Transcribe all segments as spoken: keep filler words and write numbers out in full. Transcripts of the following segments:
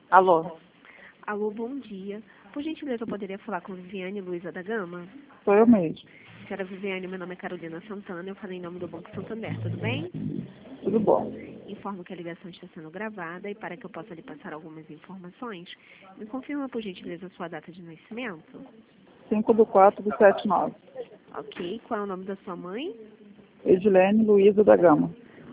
Alô, Alô, bom dia. Por gentileza, eu poderia falar com Viviane Luiza da Gama? sou eu mesmo. Senhora Viviane, meu nome é Carolina Santana, eu falei em nome do Banco Santander, tudo bem? Tudo bom? Informo que a ligação está sendo gravada e para que eu possa lhe passar algumas informações, me confirma, por gentileza, a sua data de nascimento? cinco do quatro do setenta e nove. Ok. Qual é o nome da sua mãe? Edilene Luiza da Gama.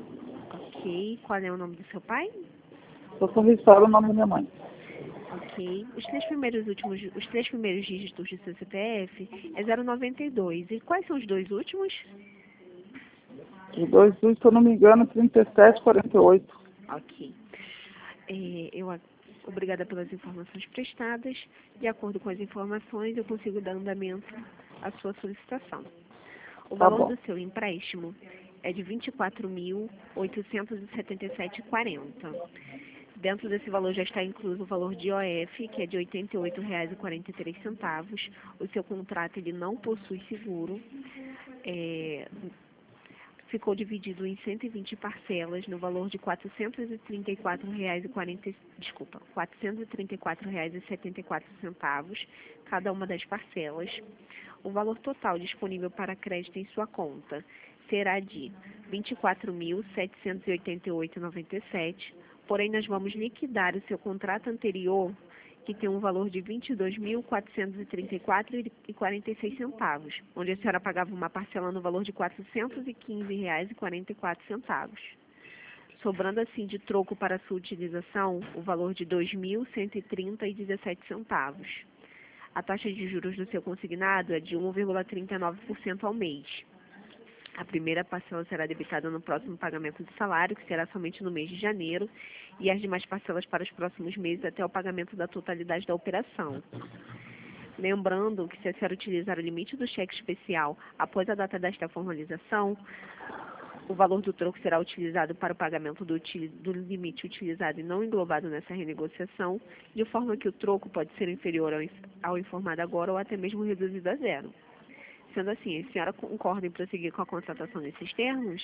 Ok. Qual é o nome do seu pai? Sou sorrissaura o nome da minha mãe. Ok. Os três primeiros últimos, os três primeiros dígitos de seu C P F é zero noventa e dois. E quais são os dois últimos? Os dois, se eu não me engano, trinta e sete, quarenta e oito. Ok. É, eu, a- obrigada pelas informações prestadas. De acordo com as informações, eu consigo dar andamento à sua solicitação. O Tá valor bom. do seu empréstimo é de vinte e quatro mil, oitocentos e setenta e sete reais e quarenta centavos. Dentro desse valor já está incluso o valor de O F, que é de oitenta e oito reais e quarenta e três centavos. O seu contrato ele não possui seguro. É, ficou dividido em cento e vinte parcelas no valor de quatrocentos e trinta e quatro reais e quarenta, desculpa, quatrocentos e trinta e quatro reais e setenta e quatro centavos cada uma das parcelas. O valor total disponível para crédito em sua conta será de vinte e quatro mil, setecentos e oitenta e oito reais e noventa e sete centavos, porém nós vamos liquidar o seu contrato anterior, que tem um valor de vinte e dois mil, quatrocentos e trinta e quatro reais e quarenta e seis centavos, onde a senhora pagava uma parcela no valor de quatrocentos e quinze reais e quarenta e quatro centavos. Sobrando assim de troco para sua utilização, o valor de dois mil, cento e trinta reais e dezessete centavos. A taxa de juros do seu consignado é de um vírgula trinta e nove por cento ao mês. A primeira parcela será debitada no próximo pagamento do salário, que será somente no mês de janeiro, e as demais parcelas para os próximos meses até o pagamento da totalidade da operação. Lembrando que se a senhora utilizar o limite do cheque especial após a data desta formalização, o valor do troco será utilizado para o pagamento do, util, do limite utilizado e não englobado nessa renegociação, de forma que o troco pode ser inferior ao, ao informado agora ou até mesmo reduzido a zero. Sendo assim, a senhora concorda em prosseguir com a contratação nesses termos?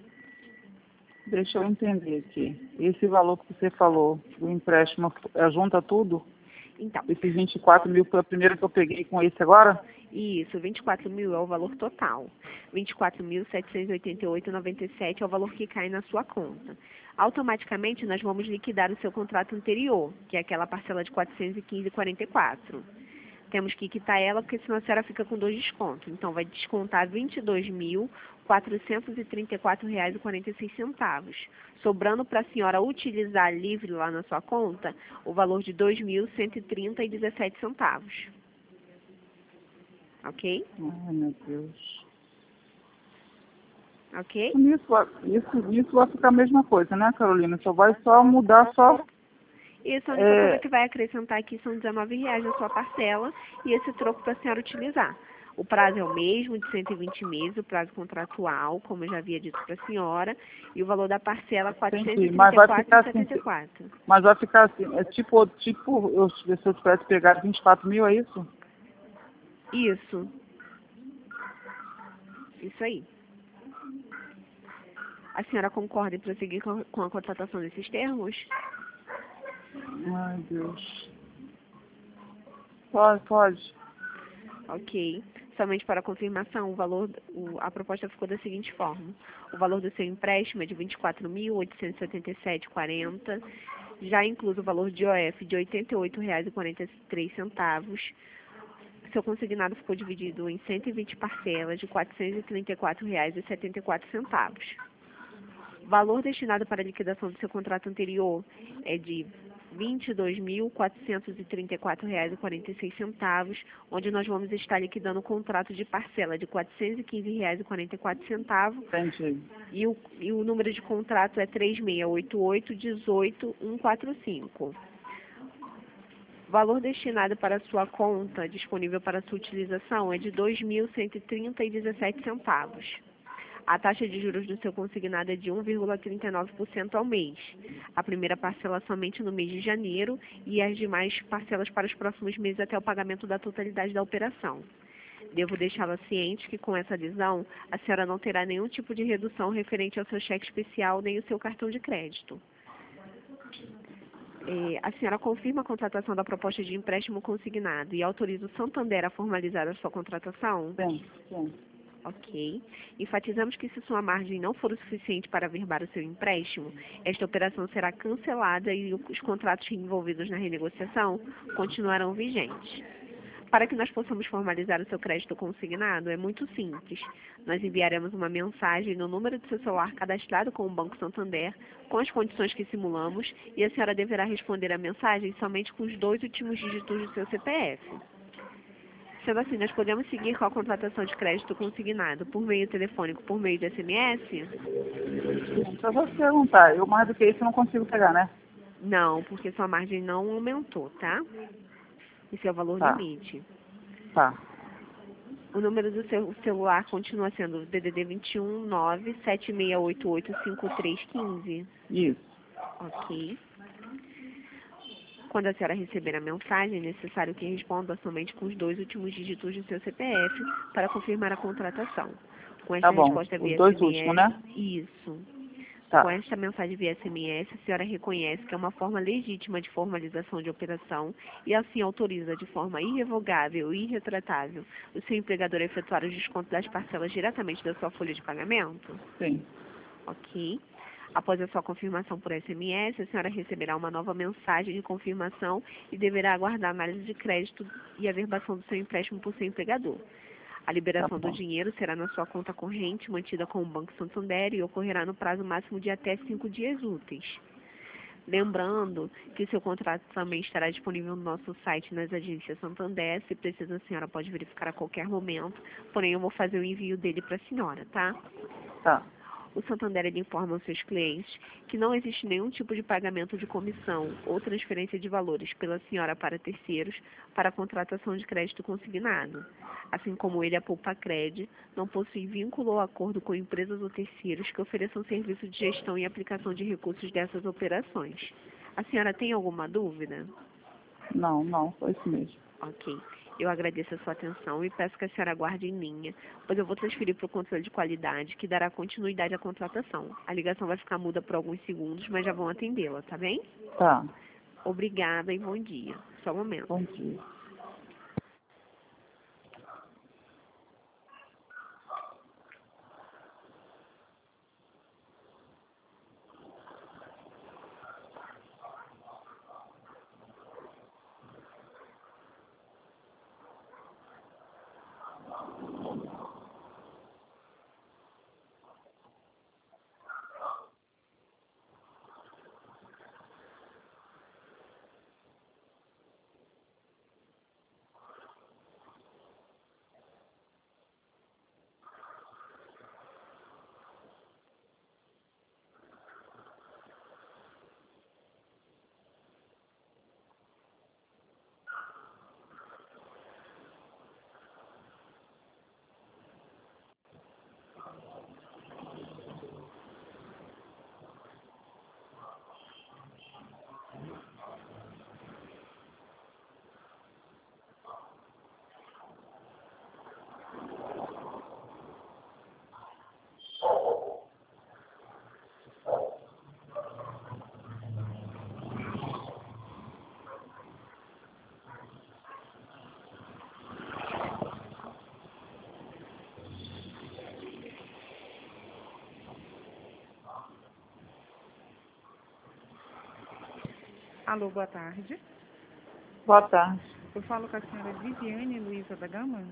Deixa eu entender aqui. Esse valor que você falou, do empréstimo, é, junta tudo? Então, Esses vinte e quatro mil foi a primeira que eu peguei com esse agora? isso, vinte e quatro mil é o valor total. vinte e quatro mil, setecentos e oitenta e oito reais e noventa e sete centavos é o valor que cai na sua conta. Automaticamente, nós vamos liquidar o seu contrato anterior, que é aquela parcela de quatrocentos e quinze reais e quarenta e quatro centavos. Temos que quitar ela, porque senão a senhora fica com dois descontos. Então, vai descontar vinte e dois mil, quatrocentos e trinta e quatro reais e quarenta e seis centavos. Sobrando para a senhora utilizar livre lá na sua conta, o valor de dois mil, cento e trinta reais e dezessete centavos. Ok? Ai, meu Deus. Ok? Isso, vai- isso, isso vai ficar a mesma coisa, né, Carolina? Só vai só mudar só... Isso, a única coisa É, que vai acrescentar aqui são dezenove reais na sua parcela e esse troco para a senhora utilizar. O prazo é o mesmo, de cento e vinte meses, o prazo contratual, como eu já havia dito para a senhora, e o valor da parcela quatrocentos e entendi, trinta mas e vai quatro ficar reais e assim, setenta e quatro centavos. mas vai ficar assim, é tipo, tipo eu, se eu tivesse pegado vinte e quatro mil, é isso? Isso, isso aí. A senhora concorda em prosseguir com com a contratação desses termos? Ai, Deus. Pode, pode. Ok. Somente para confirmação, o valor, o- a proposta ficou da seguinte forma. O valor do seu empréstimo é de vinte e quatro mil, oitocentos e setenta e sete reais e quarenta centavos, já incluso o valor de O F de oitenta e oito reais e quarenta e três centavos. Seu consignado ficou dividido em cento e vinte parcelas de quatrocentos e trinta e quatro reais e setenta e quatro centavos. O valor destinado para a liquidação do seu contrato anterior é de vinte e dois mil, quatrocentos e trinta e quatro reais e quarenta e seis centavos, onde nós vamos estar liquidando o contrato de parcela de quatrocentos e quinze reais e quarenta e quatro centavos Entendi. e o, e o número de contrato é três seis oito oito, um oito, um quatro cinco. O valor destinado para a sua conta, disponível para sua utilização, é de dois mil cento e trinta reais e dezessete centavos. A taxa de juros do seu consignado é de um vírgula trinta e nove por cento ao mês. A primeira parcela somente no mês de janeiro e as demais parcelas para os próximos meses até o pagamento da totalidade da operação. Devo deixá-la ciente que com essa adesão, a senhora não terá nenhum tipo de redução referente ao seu cheque especial nem o seu cartão de crédito. É, a senhora confirma a contratação da proposta de empréstimo consignado e autoriza o Santander a formalizar a sua contratação? Sim, sim. Ok. Enfatizamos que se sua margem não for o suficiente para averbar o seu empréstimo, esta operação será cancelada e os contratos envolvidos na renegociação continuarão vigentes. Para que nós possamos formalizar o seu crédito consignado, é muito simples. Nós enviaremos uma mensagem no número do seu celular cadastrado com o Banco Santander, com as condições que simulamos, e a senhora deverá responder a mensagem somente com os dois últimos dígitos do seu C P F. Sendo assim, nós podemos seguir com a contratação de crédito consignado por meio telefônico, por meio de S M S? Só vou te perguntar, eu mais do que isso eu não consigo pegar, né? Não, porque sua margem não aumentou, tá? Esse é o valor Tá, limite. tá. O número do seu celular continua sendo D D D vinte e um, nove sete seis oito oito, cinco três um cinco. Isso. Ok. Quando a senhora receber a mensagem, é necessário que responda somente com os dois últimos dígitos do seu C P F para confirmar a contratação. Com esta Tá bom. resposta Os via dois S M S, últimos, né? isso. Tá. Com esta mensagem via S M S, a senhora reconhece que é uma forma legítima de formalização de operação e assim autoriza de forma irrevogável e irretratável o seu empregador a efetuar o desconto das parcelas diretamente da sua folha de pagamento? Sim. Ok. Após a sua confirmação por S M S, a senhora receberá uma nova mensagem de confirmação e deverá aguardar a análise de crédito e a averbação do seu empréstimo por seu empregador. A Tá liberação do bom. dinheiro será na sua conta corrente, mantida com o Banco Santander, e ocorrerá no prazo máximo de até cinco dias úteis. Lembrando que o seu contrato também estará disponível no nosso site nas agências Santander. Se precisa, a senhora pode verificar a qualquer momento, porém eu vou fazer o envio dele para a senhora, tá? Tá. O Santander ele informa aos seus clientes que não existe nenhum tipo de pagamento de comissão ou transferência de valores pela senhora para terceiros para a contratação de crédito consignado. Assim como ele, a Poupacred não possui vínculo ou acordo com empresas ou terceiros que ofereçam serviço de gestão e aplicação de recursos dessas operações. A senhora tem alguma dúvida? Não, não, foi isso mesmo. Ok. Eu agradeço a sua atenção e peço que a senhora aguarde em linha, pois eu vou transferir para o controle de qualidade, que dará continuidade à contratação. A ligação vai ficar muda por alguns segundos, mas já vão atendê-la, tá bem? Tá. Obrigada e bom dia. Só um momento. Bom dia. Alô, boa tarde. Boa tarde. Eu falo com a senhora Viviane Luiza da Gama.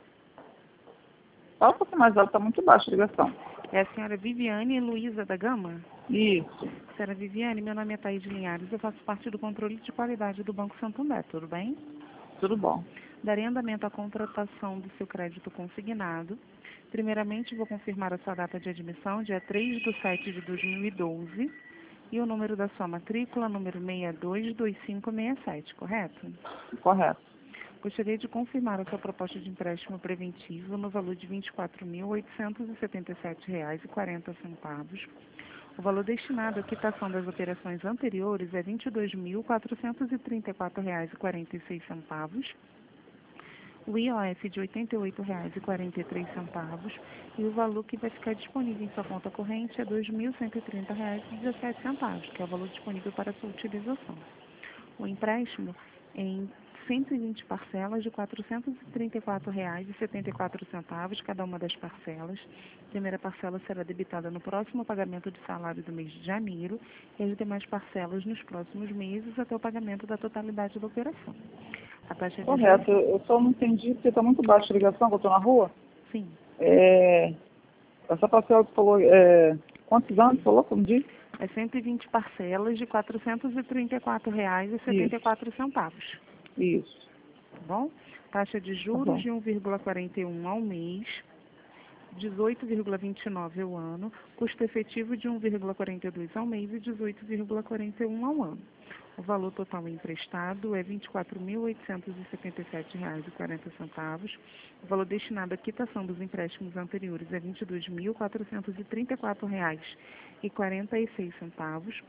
Fala um pouquinho mais alto, tá muito baixa a ligação. É a senhora Viviane Luiza da Gama? Isso. Senhora Viviane, meu nome é Thaís Linhares, eu faço parte do controle de qualidade do Banco Santander, tudo bem? Tudo bom. Darei andamento à contratação do seu crédito consignado. Primeiramente, vou confirmar a sua data de admissão, dia três de sete de dois mil e doze, e o número da sua matrícula, número seis dois dois cinco seis sete, correto? Correto. Gostaria de confirmar a sua proposta de empréstimo preventivo no valor de vinte e quatro mil oitocentos e setenta e sete reais e quarenta centavos. O valor destinado à quitação das operações anteriores é vinte e dois mil quatrocentos e trinta e quatro reais e quarenta e seis centavos. o I O F de oitenta e oito reais e quarenta e três centavos e o valor que vai ficar disponível em sua conta corrente é dois mil cento e trinta reais e dezessete centavos, que é o valor disponível para sua utilização. O empréstimo é em cento e vinte parcelas de quatrocentos e trinta e quatro reais e setenta e quatro centavos cada uma das parcelas. A primeira parcela será debitada no próximo pagamento de salário do mês de janeiro e as demais parcelas nos próximos meses até o pagamento da totalidade da operação. A taxa de Correto. juros... Eu só não entendi porque está muito baixa a ligação, que eu estou na rua. Sim. É, essa parcela que falou, é, quantos anos falou, como disse? É cento e vinte parcelas de quatrocentos e trinta e quatro reais e setenta e quatro centavos. Isso. Tá bom? Taxa de juros Tá bom. de um vírgula quarenta e um ao mês, dezoito vírgula vinte e nove ao ano, custo efetivo de um vírgula quarenta e dois ao mês e dezoito vírgula quarenta e um ao ano. O valor total emprestado é vinte e quatro mil oitocentos e setenta e sete reais e quarenta centavos. O valor destinado à quitação dos empréstimos anteriores é vinte e dois mil quatrocentos e trinta e quatro reais e quarenta e seis centavos.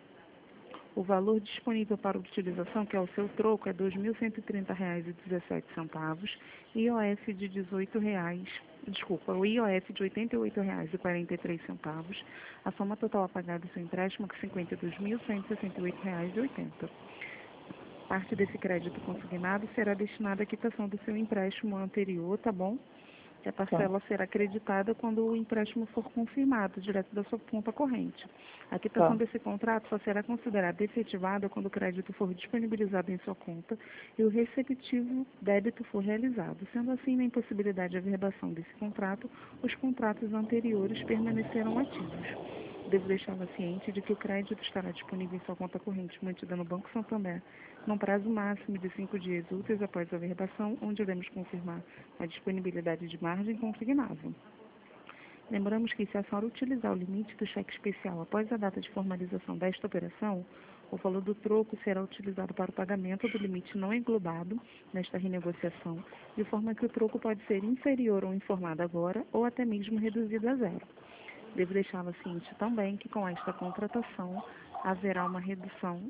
O valor disponível para utilização, que é o seu troco, é dois mil cento e trinta reais e dezessete centavos. I O F de dezoito reais, desculpa, o I O F de oitenta e oito reais e quarenta e três centavos. A soma total a pagar do seu empréstimo é cinquenta e dois mil cento e sessenta e oito reais e oitenta centavos. Parte desse crédito consignado será destinada à quitação do seu empréstimo anterior, tá bom? A parcela será acreditada quando o empréstimo for confirmado, direto da sua conta corrente. A quitação Tá. desse contrato só será considerada efetivada quando o crédito for disponibilizado em sua conta e o respectivo débito for realizado. Sendo assim, na impossibilidade de averbação desse contrato, os contratos anteriores permanecerão ativos. Devo deixá-la ciente de que o crédito estará disponível em sua conta corrente mantida no Banco Santander, num prazo máximo de cinco dias úteis após a averbação, onde iremos confirmar a disponibilidade de margem consignável. Lembramos que, se a senhora utilizar o limite do cheque especial após a data de formalização desta operação, o valor do troco será utilizado para o pagamento do limite não englobado nesta renegociação, de forma que o troco pode ser inferior ou informado agora ou até mesmo reduzido a zero. Devo deixá-la ciente também que com esta contratação haverá uma redução.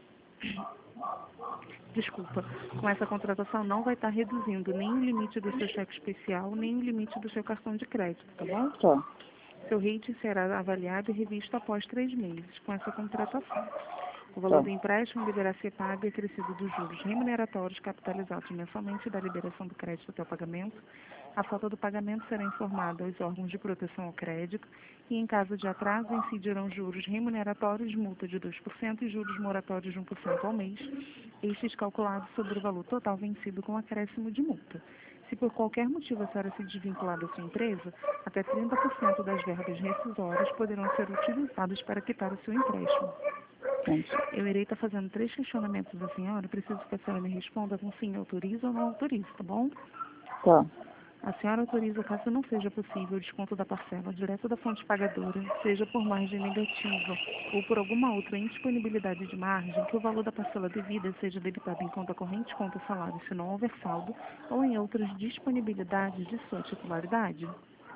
Desculpa, com essa contratação não vai estar reduzindo nem o limite do seu cheque especial, nem o limite do seu cartão de crédito, tá bom? Tá. Seu rating será avaliado e revisto após três meses com essa contratação. O valor Tá. do empréstimo deverá ser pago e acrescido dos juros remuneratórios capitalizados mensalmente da liberação do crédito até o pagamento. A falta do pagamento será informada aos órgãos de proteção ao crédito e, em caso de atraso, incidirão juros remuneratórios, multa de dois por cento e juros moratórios de um por cento ao mês, estes calculados sobre o valor total vencido com acréscimo de multa. Se por qualquer motivo a senhora se desvincular da sua empresa, até trinta por cento das verbas rescisórias poderão ser utilizadas para quitar o seu empréstimo. Eu irei estar fazendo três questionamentos à senhora, preciso que a senhora me responda com sim, autoriza ou não autoriza, tá bom? Tá. A senhora autoriza, caso não seja possível, o desconto da parcela direto da fonte pagadora, seja por margem negativa ou por alguma outra indisponibilidade de margem, que o valor da parcela devida seja debitado em conta corrente, conta salário, se não houver saldo, ou em outras disponibilidades de sua titularidade?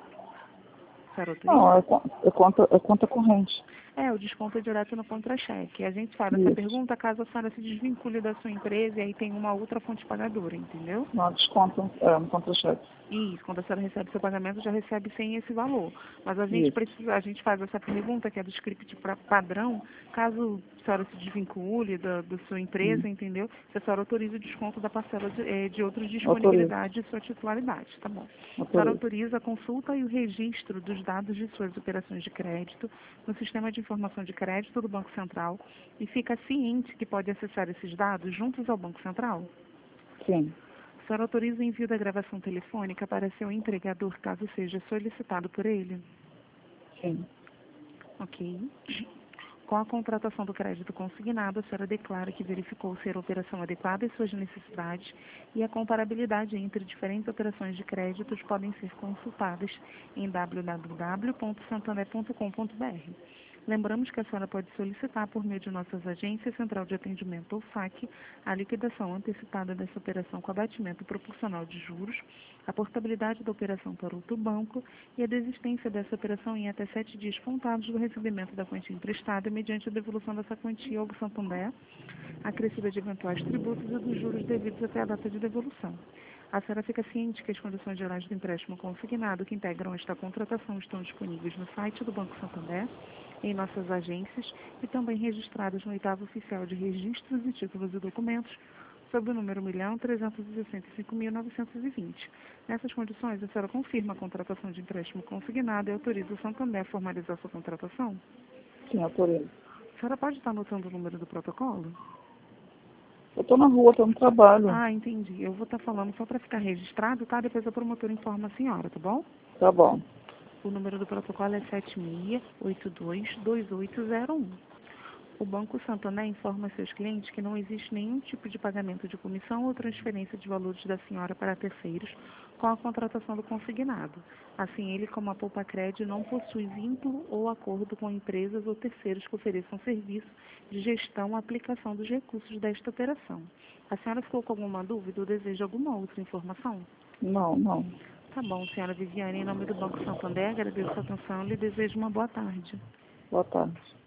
A senhora autoriza? Não, é, con- é, conta, é conta corrente. É, o desconto é direto no contra-cheque. A gente faz essa Isso. pergunta caso a senhora se desvincule da sua empresa e aí tem uma outra fonte pagadora, entendeu? Não, desconto é, no contra-cheque. Isso, quando a senhora recebe seu pagamento, já recebe sem esse valor. Mas a gente Isso. precisa, a gente faz essa pergunta, que é do script pra, padrão, caso a senhora se desvincule da, da sua empresa, Hum. entendeu? Se a senhora autoriza o desconto da parcela de, eh, de outras disponibilidades de sua titularidade, tá bom? A senhora Autoriza. autoriza a consulta e o registro dos dados de suas operações de crédito no Sistema de Informação de Crédito do Banco Central e fica ciente que pode acessar esses dados juntos ao Banco Central? Sim. A senhora autoriza o envio da gravação telefônica para seu empregador, caso seja solicitado por ele? Sim. Ok. Com a contratação do crédito consignado, a senhora declara que verificou ser a operação adequada às suas necessidades e a comparabilidade entre diferentes operações de créditos podem ser consultadas em w w w ponto santander ponto com ponto b r. Lembramos que a senhora pode solicitar, por meio de nossas agências, Central de Atendimento ou saque, a liquidação antecipada dessa operação com abatimento proporcional de juros, a portabilidade da operação para outro banco e a desistência dessa operação em até sete dias contados do recebimento da quantia emprestada mediante a devolução dessa quantia ao Santander, acrescida de eventuais tributos e dos juros devidos até a data de devolução. A senhora fica ciente que as condições gerais do empréstimo consignado que integram esta contratação estão disponíveis no site do Banco Santander, em nossas agências e também registradas no oitavo oficial de registros e títulos e documentos, sob o número um milhão trezentos e sessenta e cinco mil novecentos e vinte. Nessas condições, a senhora confirma a contratação de empréstimo consignado e autoriza o Santander a formalizar sua contratação? Sim, autorizo. A senhora pode estar anotando o número do protocolo? Eu estou na rua, estou no trabalho. Ah, entendi. Eu vou estar falando só para ficar registrado, tá? Depois a promotora informa a senhora, tá bom? Tá bom. O número do protocolo é sete seis oito dois dois oito zero um. O Banco Santander informa seus clientes que não existe nenhum tipo de pagamento de comissão ou transferência de valores da senhora para terceiros com a contratação do consignado. Assim, ele, como a Poupacred, não possui vínculo ou acordo com empresas ou terceiros que ofereçam serviço de gestão ou aplicação dos recursos desta operação. A senhora ficou com alguma dúvida ou deseja alguma outra informação? Não, não. Tá bom, senhora Viviane, em nome do Banco Santander, agradeço a atenção e lhe desejo uma boa tarde. Boa tarde.